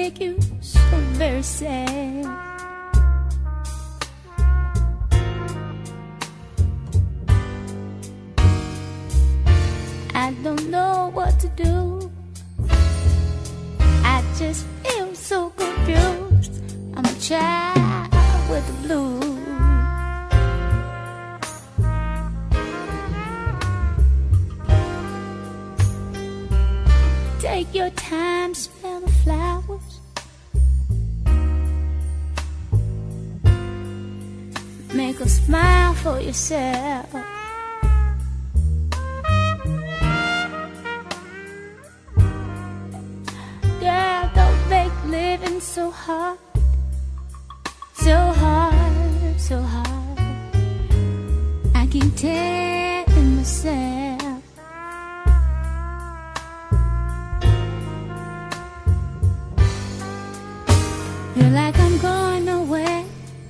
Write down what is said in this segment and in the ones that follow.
make you so very sad. I don't know what to do. I just feel so confused. I'm a child with the blues. Take your time, smell the flowers. Make a smile for yourself. Girl, don't make living so hard. So hard, so hard. I keep telling myself. Feel like I'm going nowhere.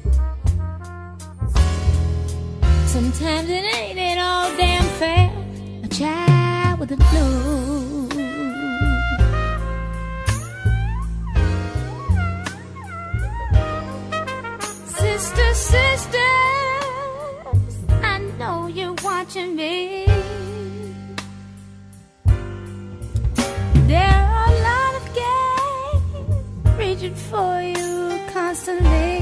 Sometimes it ain't at all damn fair. A child with the blues. Sisters, sisters, I know you're watching me. There are a lot of games reaching for you constantly.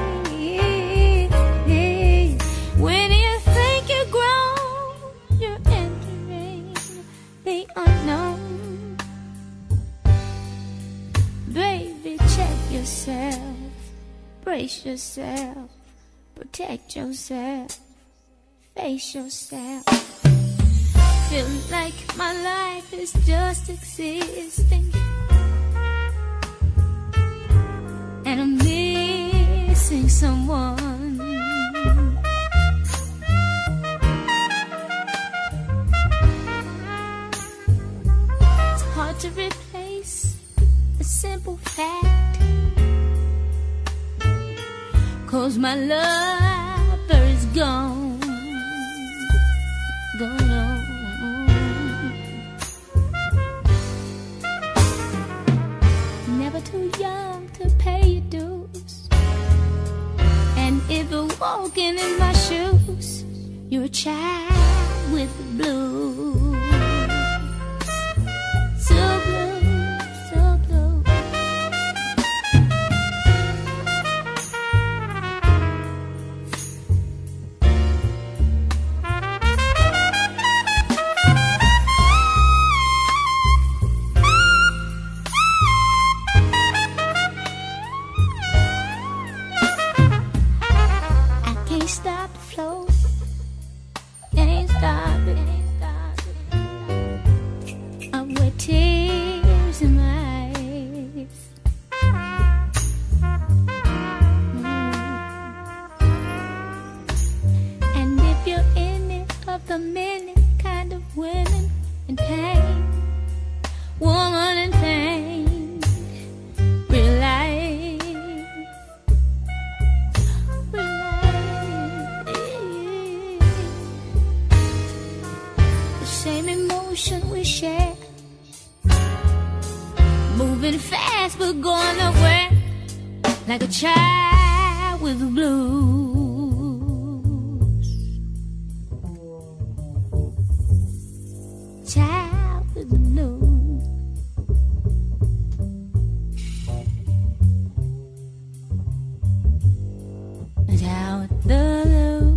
When you think you're grown, you're entering the unknown. Baby, check yourself. Brace yourself, protect yourself, face yourself. Feel like my life is just existing, and I'm missing someone. It's hard to replace a simple fact. 'Cause my lover is gone, gone on. Never too young to pay your dues. And if you're walking in my shoes, you're a child with the blues. So blue, so blue. Stop the flow, can't stop it. I'm with tears in my eyes. And if you're in it of the minute kind of women in pain, woman in pain, realize. Same emotion we share, moving fast but going nowhere, like a child with the blues. Child with the blues. Child with the blues.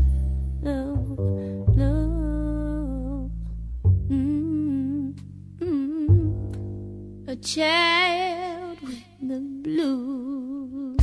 A child with the blues.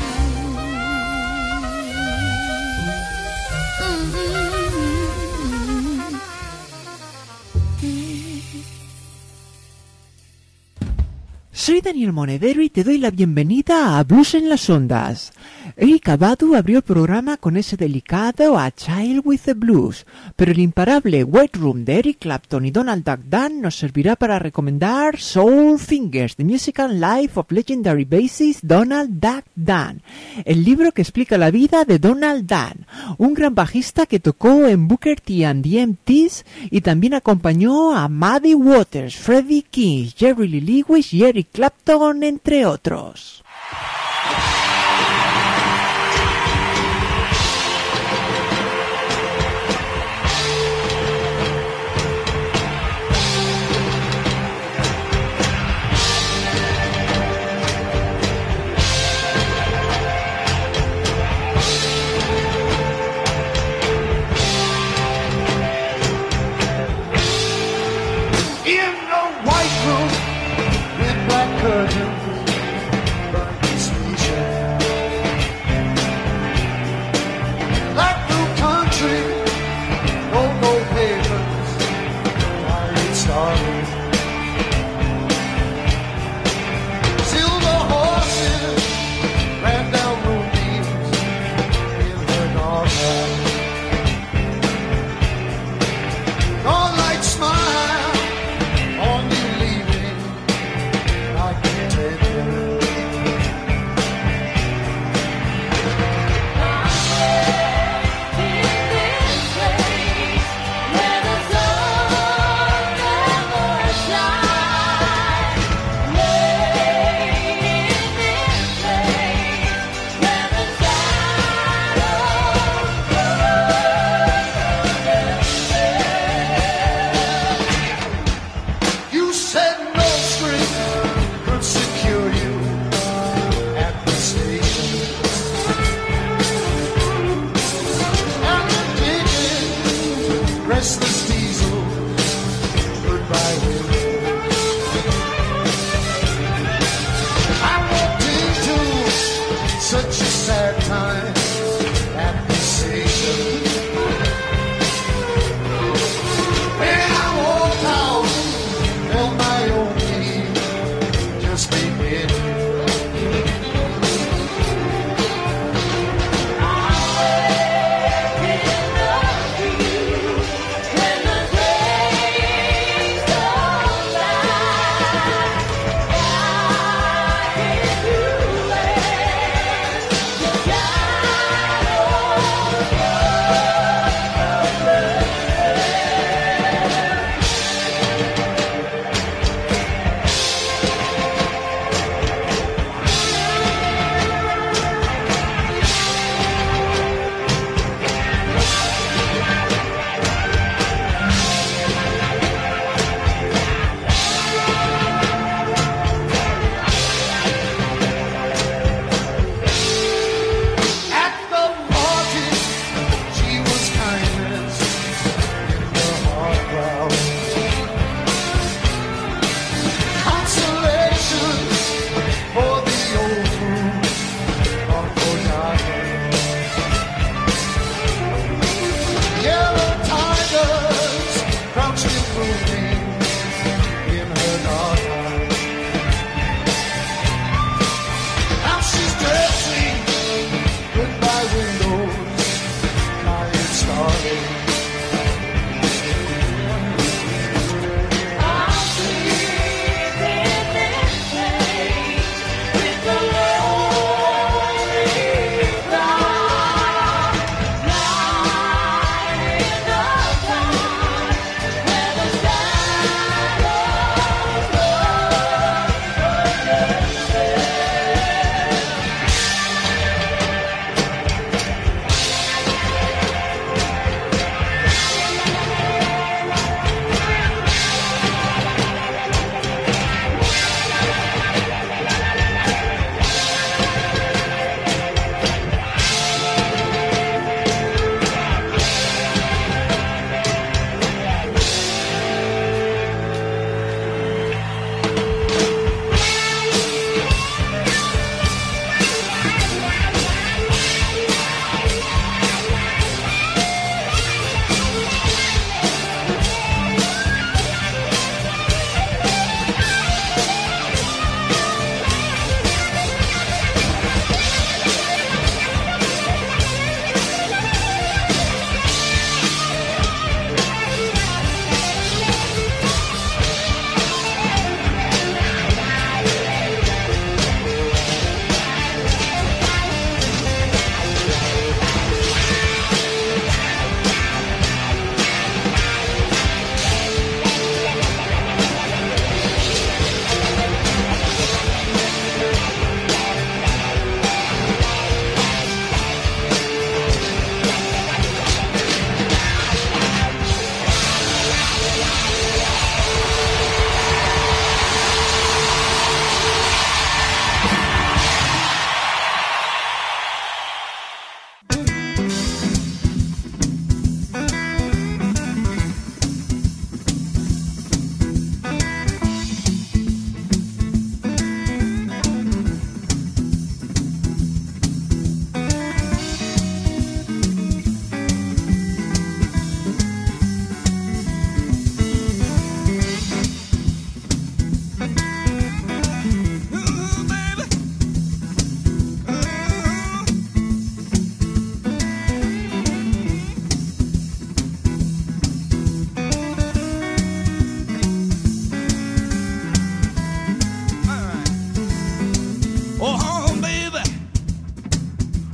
Soy Daniel Monedero y te doy la bienvenida a Blues en las Ondas. Erykah Badu abrió el programa con ese delicado A Child with the Blues, pero el imparable White Room de Eric Clapton y Donald Duck Dunn nos servirá para recomendar Soul Fingers, The Musical Life of Legendary Bassist Donald Duck Dunn, el libro que explica la vida de Donald Dunn, un gran bajista que tocó en Booker T and the MTs y también acompañó a Muddy Waters, Freddie King, Jerry Lee Lewis y Eric Clapton, entre otros.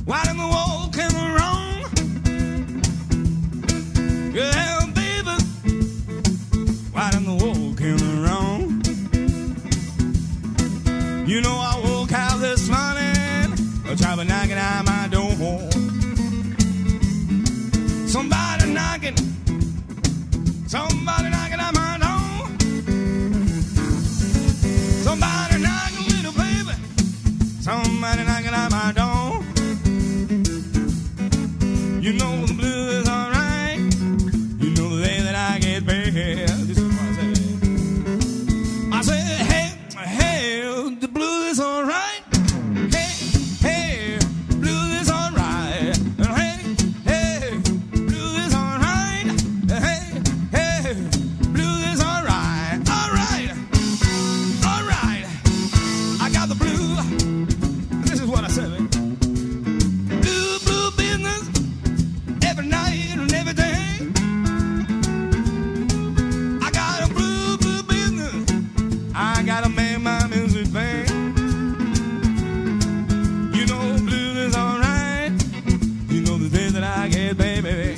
Right in the walking wrong. Yeah, baby. Right in the walking wrong. You know I woke out this morning, trouble knocking at my door. Somebody knocking at my door. Somebody knocking, little baby. Somebody knocking at my door. You know the blues is alright. You know the way that I get paid. This is what I say. I say, hey, hey, the blues is alright. Hey, hey, blues is alright. Hey, hey, blues is alright. Hey, hey, blues is alright. Alright, alright. I got the blue. This is what I said. Blue, blue business. Every night and every day. I got a blue, blue business. I gotta make my music pay. You know blues is alright. You know the day that I get paid, baby.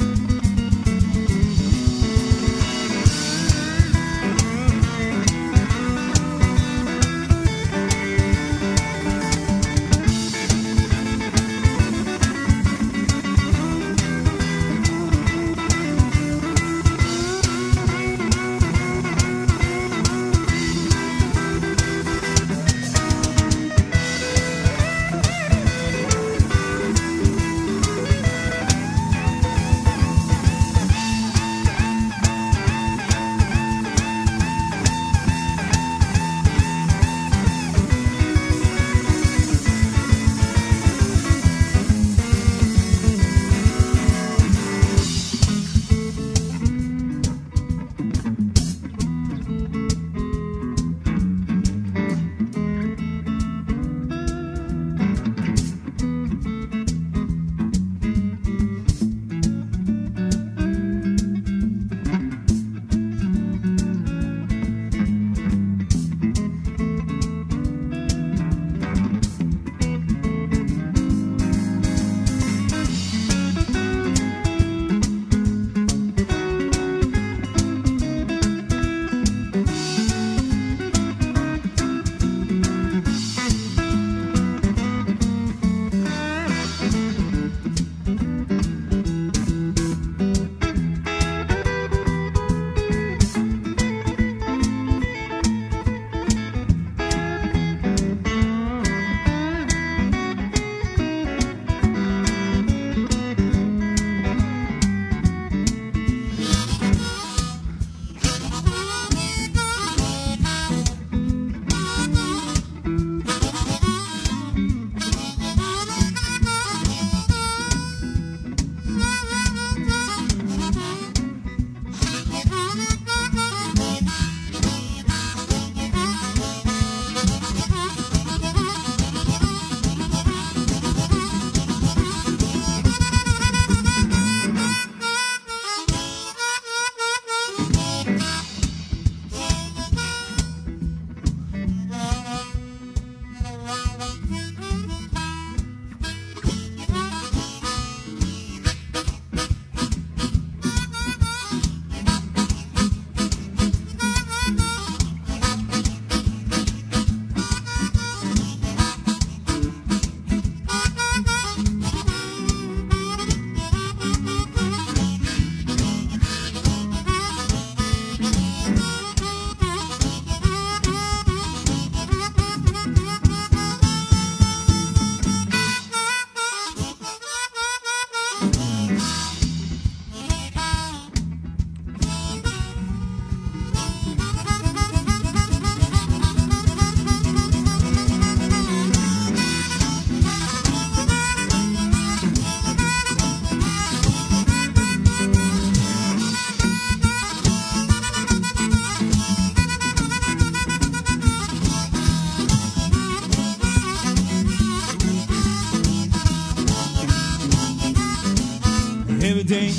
every day,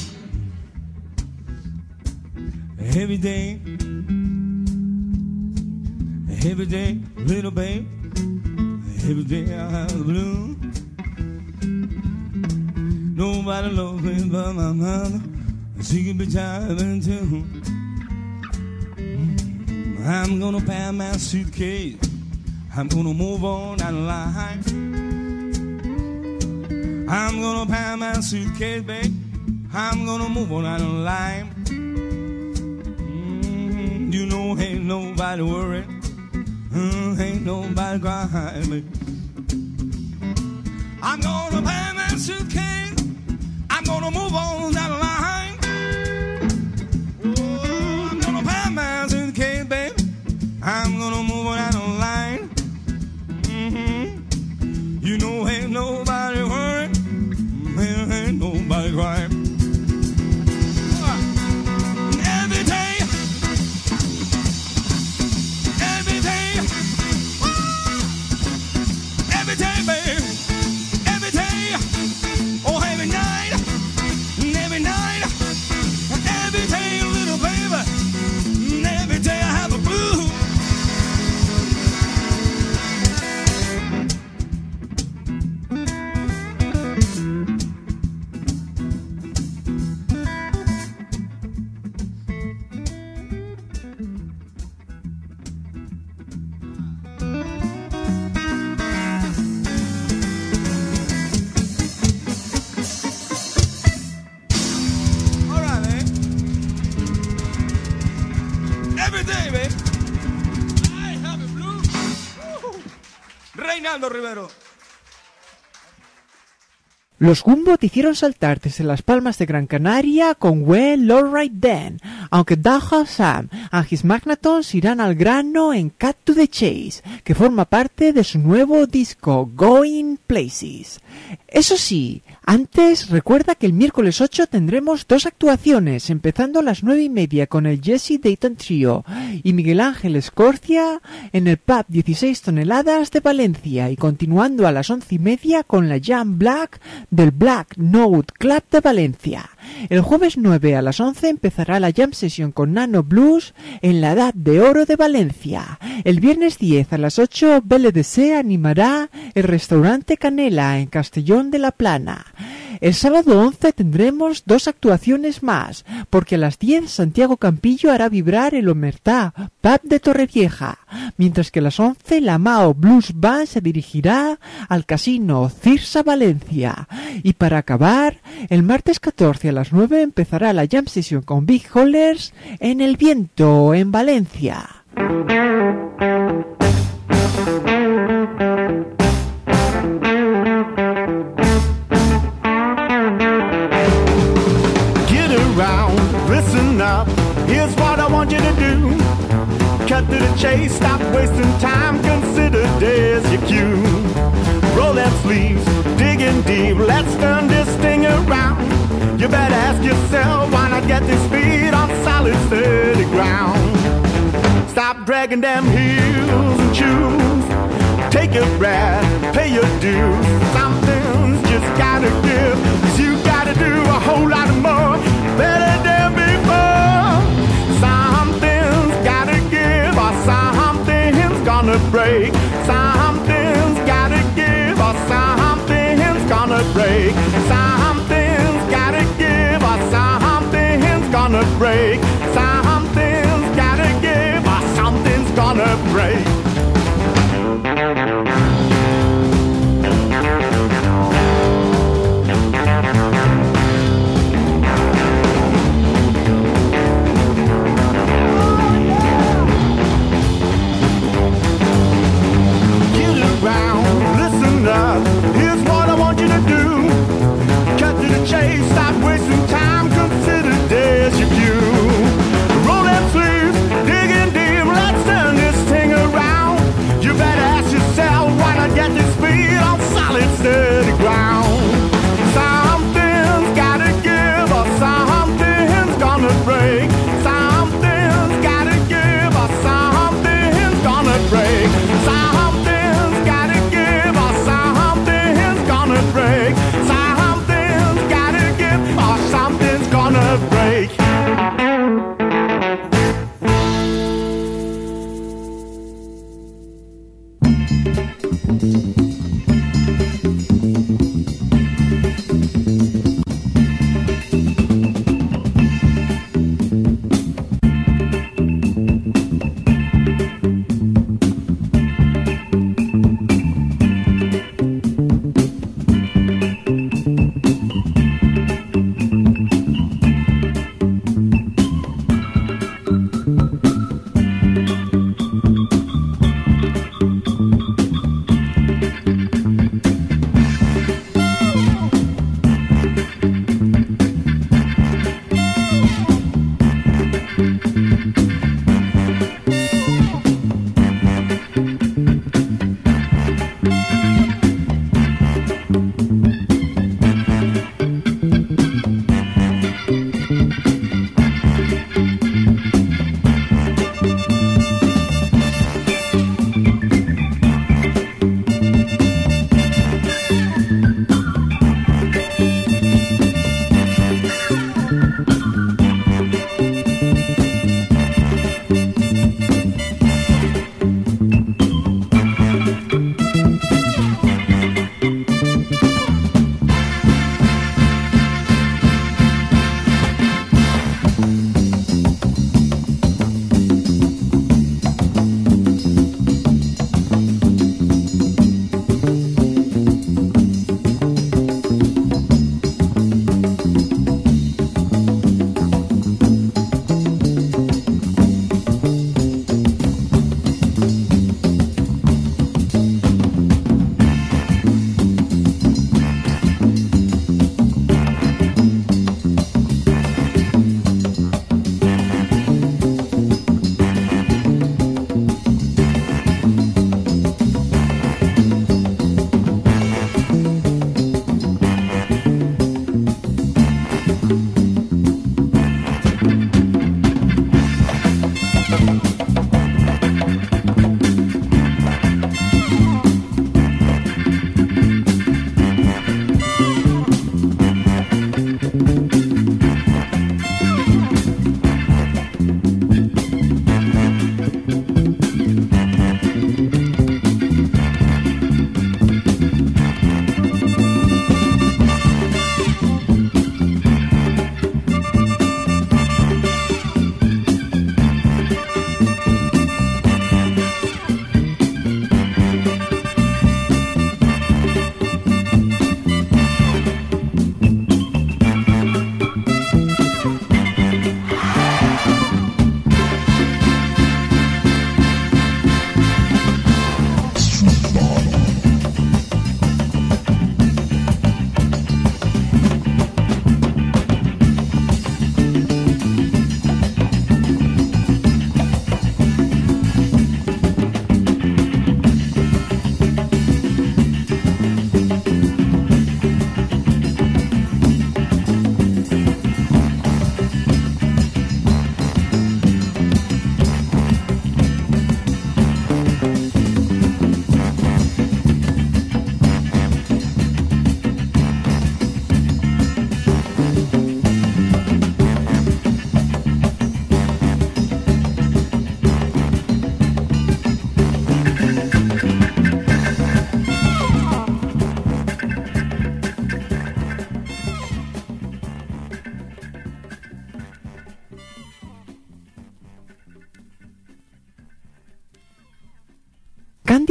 little babe, every day I have the blues. nobody loves me but my mother. She can be jiving too. I'm gonna pack my suitcase. I'm gonna move on down the line. I'm gonna pack my suitcase, babe. I'm gonna move on down the line. You know, ain't nobody worried. Ain't nobody crying, babe. I'm gonna pack my suitcase. I'm gonna move on down the line. Oh, I'm gonna pack my suitcase, babe. I'm gonna move on down the line. You know, ain't nobody worried. Ain't nobody crying. Every day, every day, every day, babe. Every day, oh, every night, every night, every day, little baby. Every day I have a blue. All right, man. Every day, babe. I have a blue. Woo. Reinaldo Rivero. Los Gumbo te hicieron saltar desde las Palmas de Gran Canaria con Well Alright Then, aunque Dahl Sam and his Magnatons irán al grano en Cut to the Chase, que forma parte de su nuevo disco Going Places. Eso sí, antes recuerda que el miércoles 8 tendremos 2 actuaciones, empezando a las 9:30 con el Jesse Dayton Trio y Miguel Ángel Escorcia en el pub 16 toneladas de Valencia y continuando a las 11:30 con la Jam Black del Black Note Club de Valencia. El jueves 9 a las 11 empezará la Jam Session con Nano Blues en la Edad de Oro de Valencia. El viernes 10 a las 8 BLDC animará el restaurante Canela en Castellón de la Plana. El sábado 11 tendremos 2 actuaciones más, porque a las 10 Santiago Campillo hará vibrar el Omertá Pub de Torrevieja, mientras que a las 11 la Mao Blues Band se dirigirá al Casino Cirsa Valencia. Y para acabar, el martes 14 a las 9 empezará la Jam Session con Big Hollers en El Viento, en Valencia. Listen up, here's what I want you to do. Cut to the chase, stop wasting time, consider there's your cue. Roll them sleeves, digging deep, let's turn this thing around. You better ask yourself, why not get this beat on solid, steady ground? Stop dragging them heels and choose. Take a breath, pay your dues. Something's just gotta give, 'cause you gotta do a whole lot more, better than before. Something's gotta give, or something's gonna break. Something's gotta give, or something's gonna break. Something's gotta give, or something's gonna break. Something's gotta give, or something's gonna break. Here's what I want you to do. Cut to the chase, stop wasting time, consider there's your cue.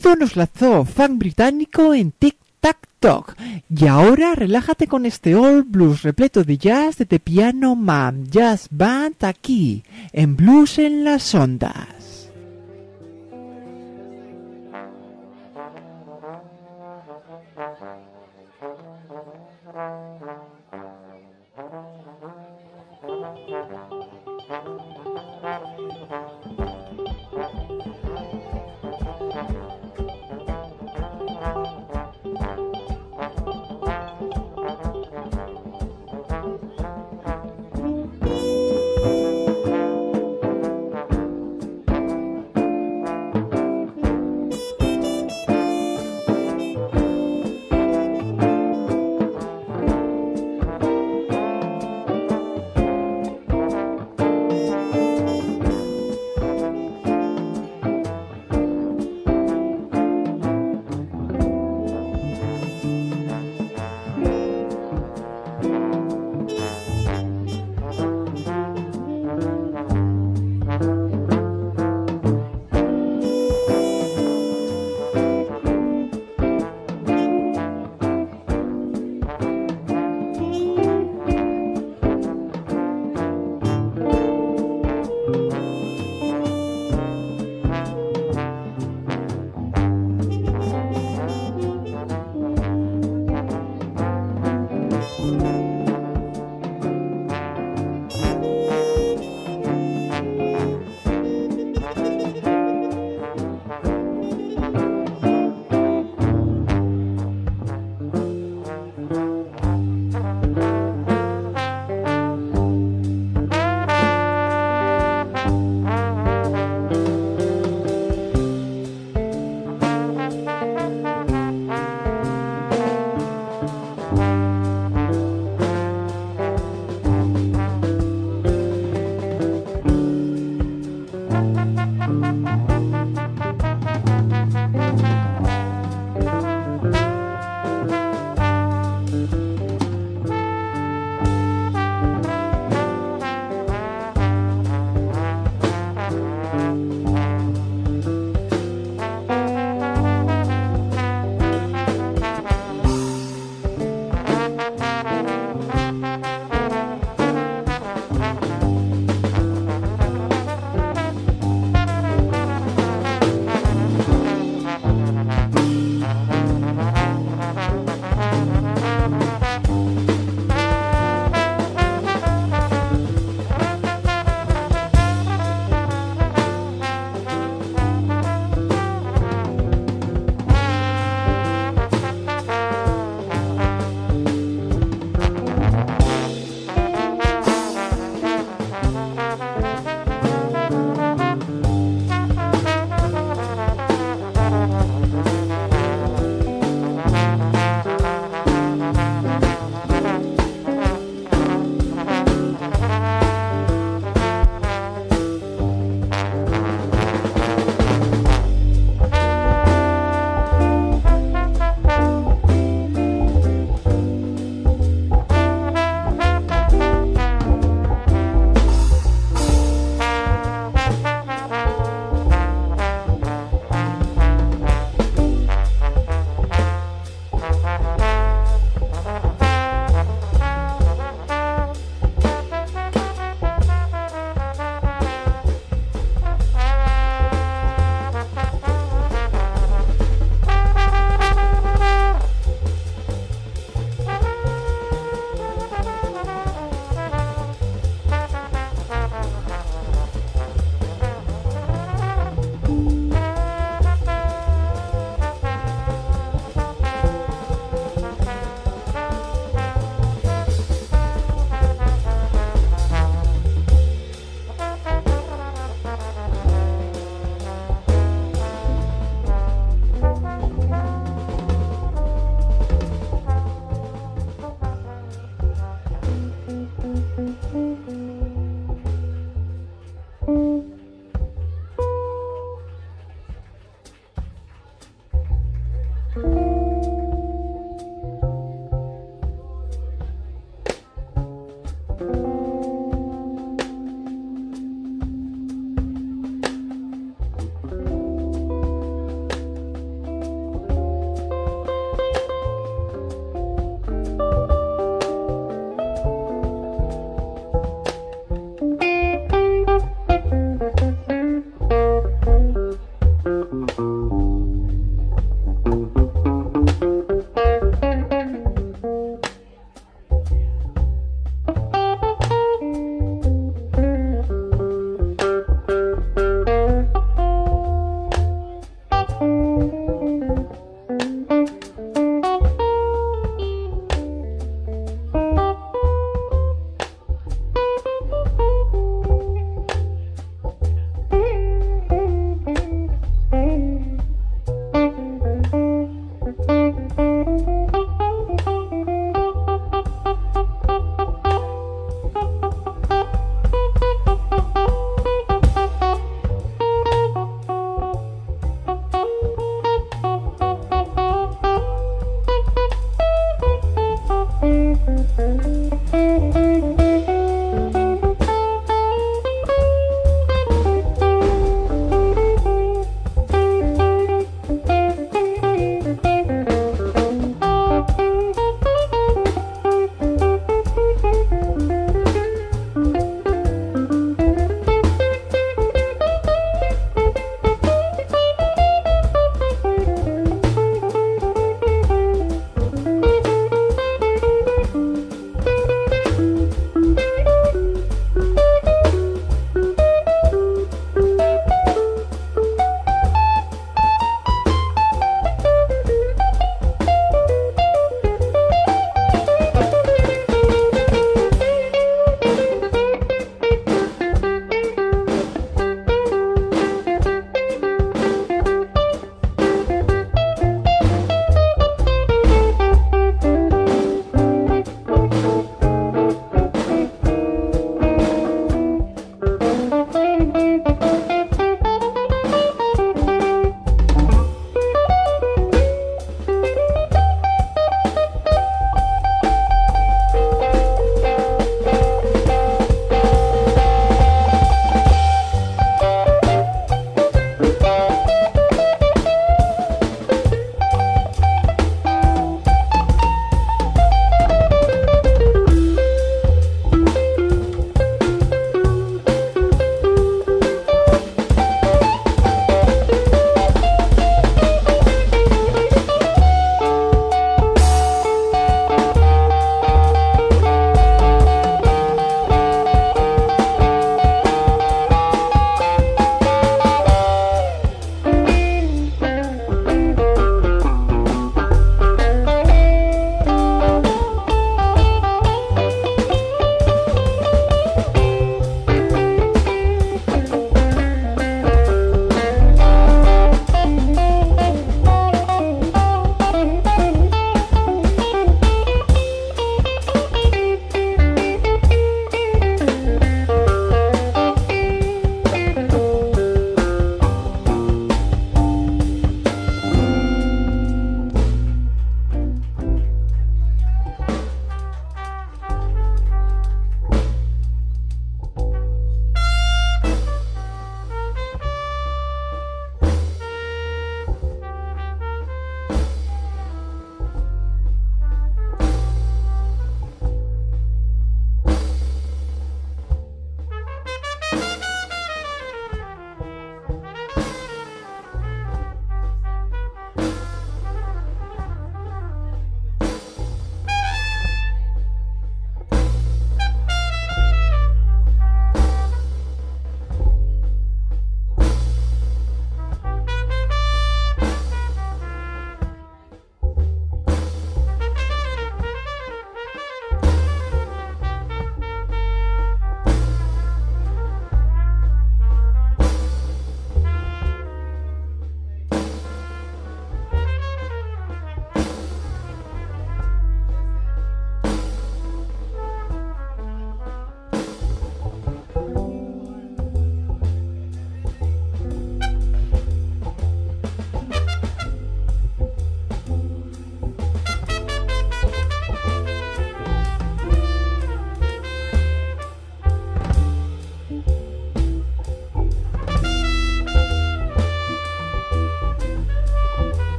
oído nos lanzó funk británico en Tic Tac Toc. Y ahora relájate con este old blues repleto de jazz de The Piano Man Jazz Band aquí, en Blues en las Ondas.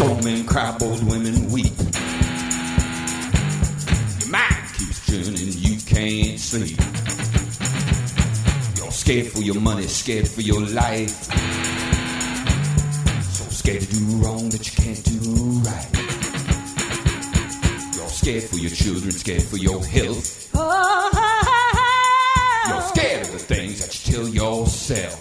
Strong men cry, bold women weep. Your mind keeps churning, you can't sleep. You're scared for your money, scared for your life. So scared to do wrong that you can't do right. You're scared for your children, scared for your health. You're scared of the things that you tell yourself.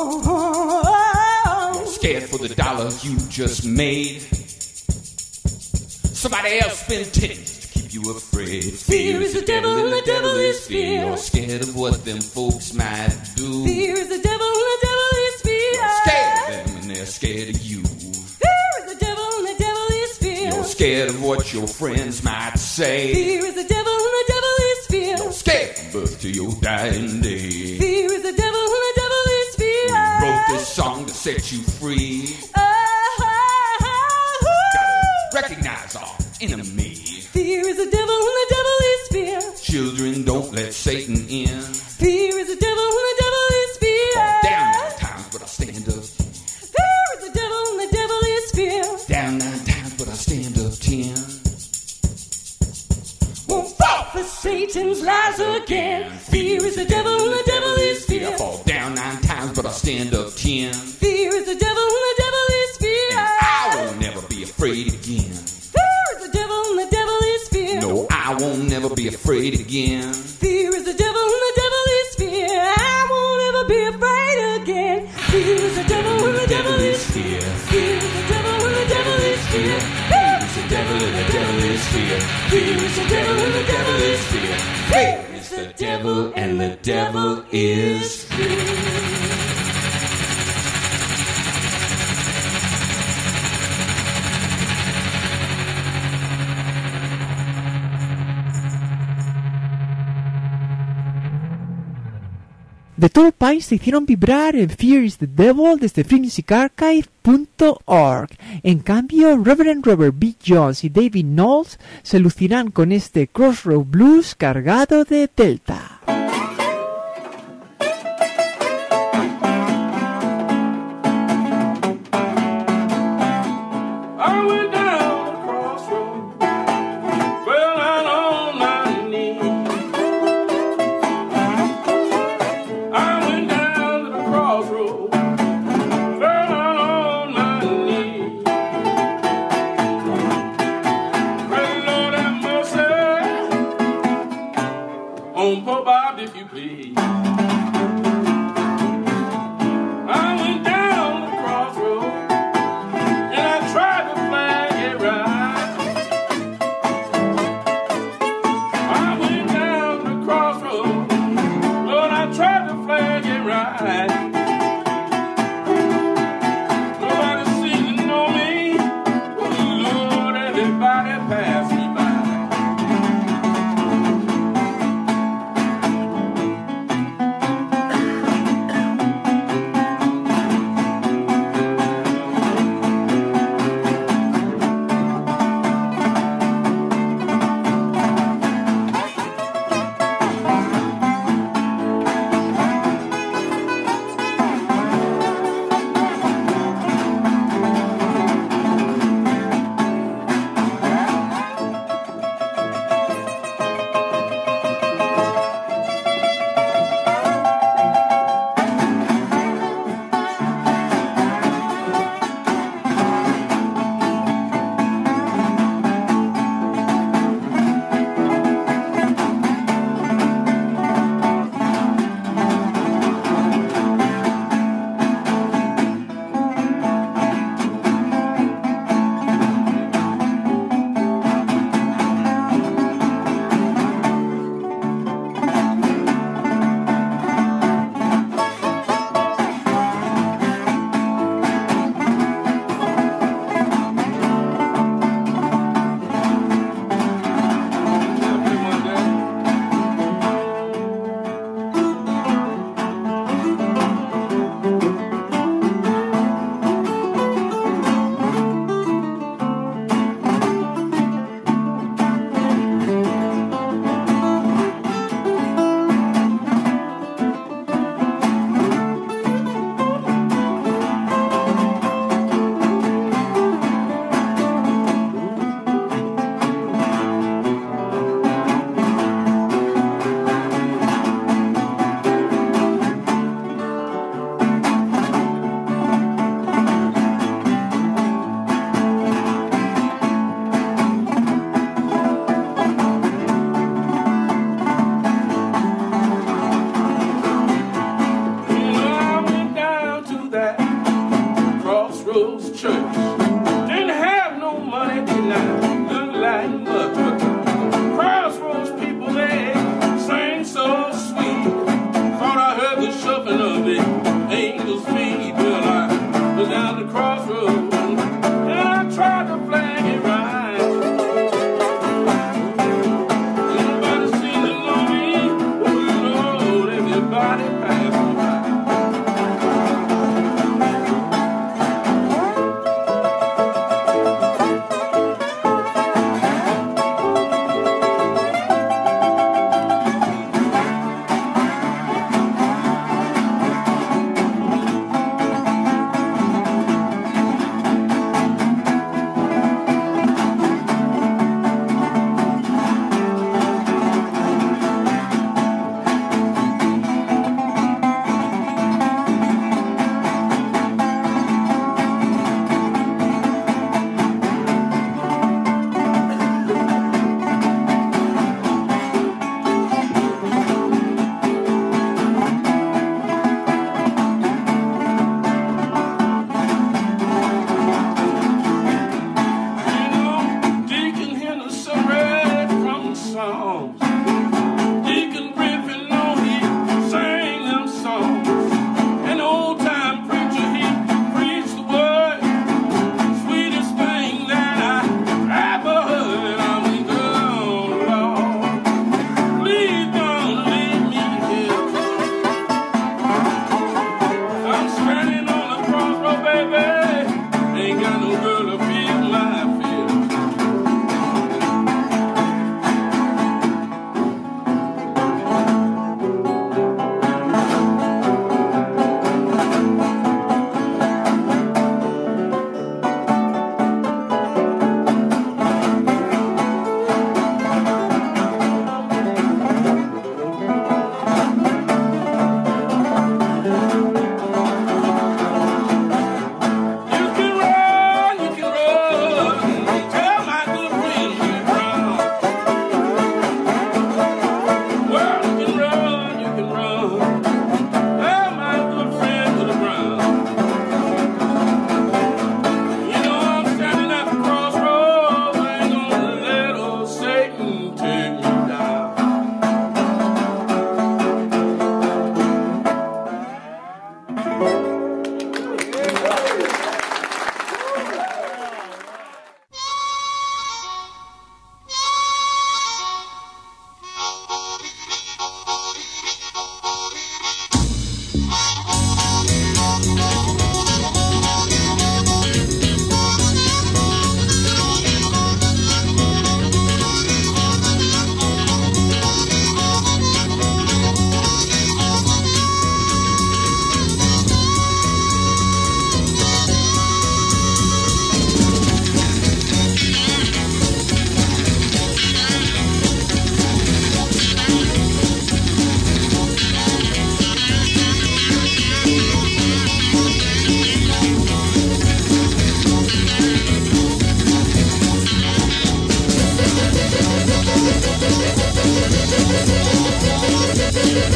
You're scared for the dollars you just made. Somebody else spent tens to keep you afraid. Fear is the devil and the devil is fear. You're scared of what them folks might do. Fear is the devil and the devil is fear. You're scared of them and they're scared of you. Fear is the devil and the devil is fear. You're scared of what your friends might say. Fear is the devil and the devil is fear. You're scared from birth to your dying day. Fear is the devil and the devil is fear. We wrote this song to set you free. Gotta recognize our enemy. Fear is the devil and the devil is fear. Children, don't let Satan in. Fear is the devil and the devil is fear. Fall down 9 times, but I stand up. Fear is the devil and the devil is fear. Down 9 times, but I stand up 10. Won't fall for Satan's lies again. Fear is the devil and the devil is fear. I fall down 9 times, but I stand up 10. Fear is the devil and the devil is fear. And I will never be afraid again. Fear is the devil and the devil is fear. No, I won't never be afraid again. Fear is the devil and the devil is fear. I won't ever be afraid again. Fear is the devil and the devil is fear. Fear is the devil and the devil is fear. Fear is the devil and the devil is fear. Fear is the devil and the devil is fear. Fear is the devil and the devil is fear. The Tall Pines se hicieron vibrar en Fear is the Devil desde freemusicarchive.org. En cambio, Reverend Robert B. Jones y David Knowles se lucirán con este Crossroad Blues cargado de Delta.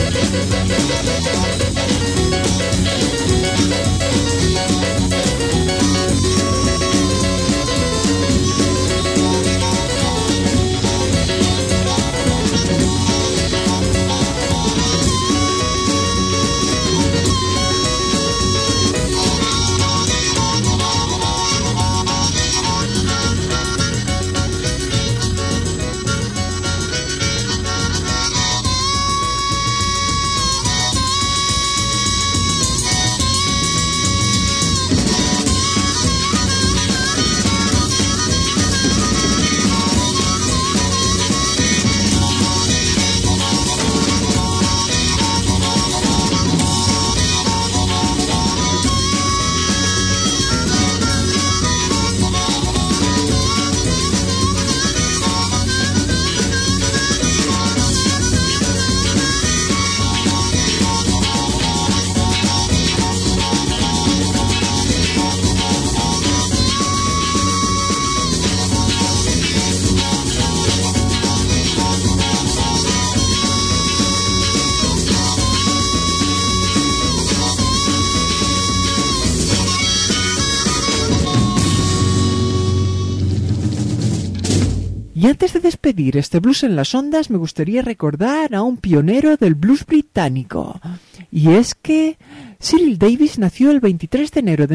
Y antes de despedir este blues en las ondas, me gustaría recordar a un pionero del blues británico. Y es que Cyril Davis nació el 23 de enero de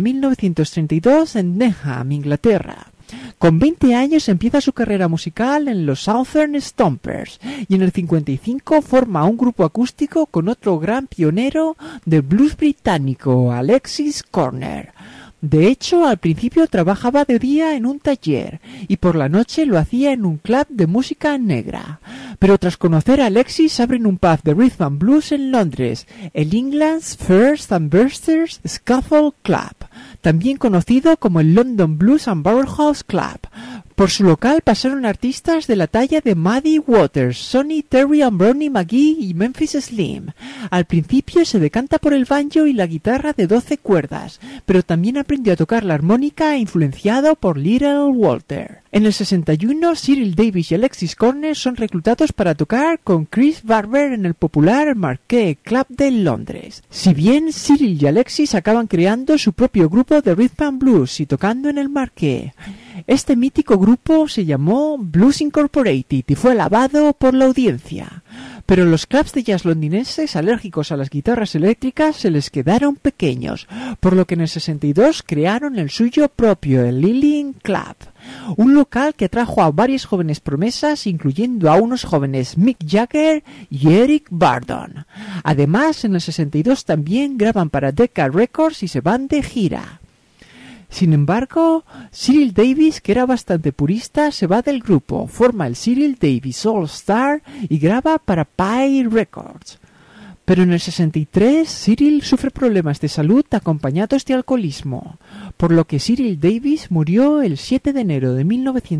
1932 en Denham, Inglaterra. Con 20 años empieza su carrera musical en los Southern Stompers y en el 55 forma un grupo acústico con otro gran pionero del blues británico, Alexis Corner. De hecho, al principio trabajaba de día en un taller y por la noche lo hacía en un club de música negra. Pero tras conocer a Alexis abren un pub de rhythm and blues en Londres, el England's First and Bursters Scuffle Club, también conocido como el London Blues and Barrelhouse Club. Por su local pasaron artistas de la talla de Muddy Waters, Sonny Terry and Brownie McGee y Memphis Slim. Al principio se decanta por el banjo y la guitarra de 12 cuerdas, pero también aprendió a tocar la armónica influenciado por Little Walter. En el 61, Cyril Davis y Alexis Corner son reclutados para tocar con Chris Barber en el popular Marquee Club de Londres. Si bien Cyril y Alexis acaban creando su propio grupo de rhythm and blues y tocando en el Marquee. Este mítico grupo se llamó Blues Incorporated y fue alabado por la audiencia. Pero los clubs de jazz londinenses alérgicos a las guitarras eléctricas se les quedaron pequeños, por lo que en el 62 crearon el suyo propio, el Ealing Club. Un local que atrajo a varias jóvenes promesas, incluyendo a unos jóvenes Mick Jagger y Eric Burdon. Además, en el 62 también graban para Decca Records y se van de gira. Sin embargo, Cyril Davis, que era bastante purista, se va del grupo, forma el Cyril Davis All Star y graba para Pie Records. Pero en el 63, Cyril sufre problemas de salud acompañados de alcoholismo, por lo que Cyril Davis murió el 7 de enero de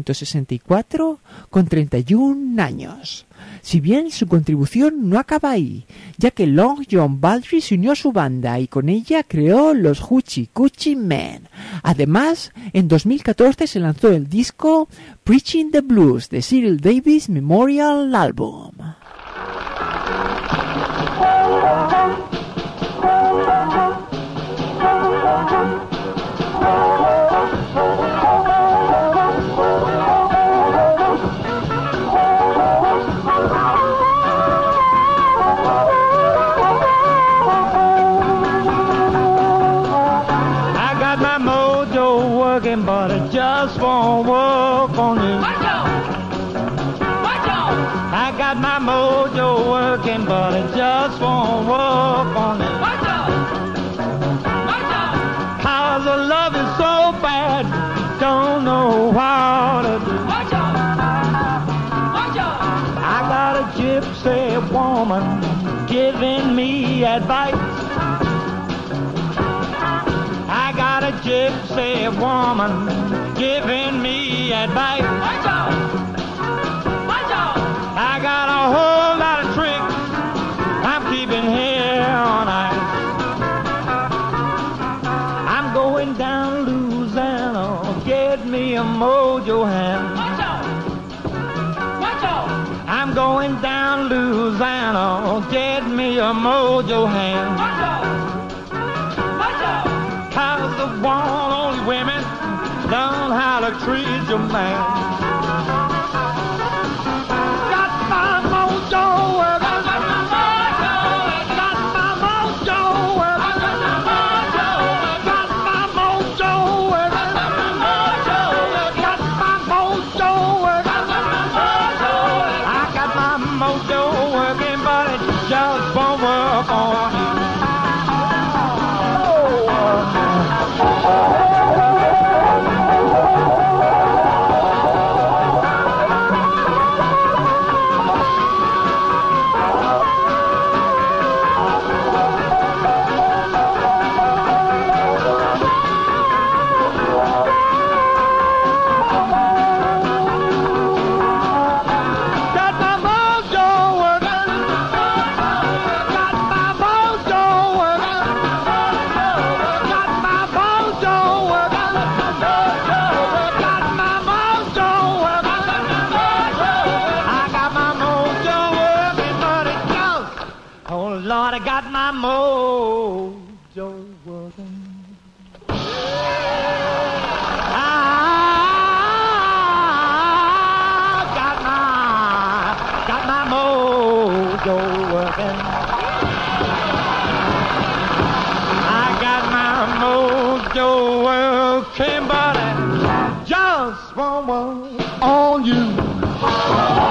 1964 con 31 años. Si bien su contribución no acaba ahí, ya que Long John Baldry se unió a su banda y con ella creó los Hoochie Coochie Men. Además, en 2014 se lanzó el disco Preaching the Blues de Cyril Davis Memorial Album. But it just won't work on you. I got my mojo working, but it just won't work on you. Cause the love is so bad, don't know how to do. I got a gypsy woman giving me advice. I got a gypsy woman giving me advice. I got a whole lot of tricks I'm keeping here all night. I'm going down Louisiana, get me a mojo hand. I'm going down Louisiana, get me a your mojo hand. Cause the one only women learn how to treat your man. Got my mojo working. Got my mojo working. Got my mojo working. Got my mojo working. I got my mojo working, but it just won't work on you. Lord, I got my mojo working. I got my mojo working. I got my mojo working, but it just won't work on you.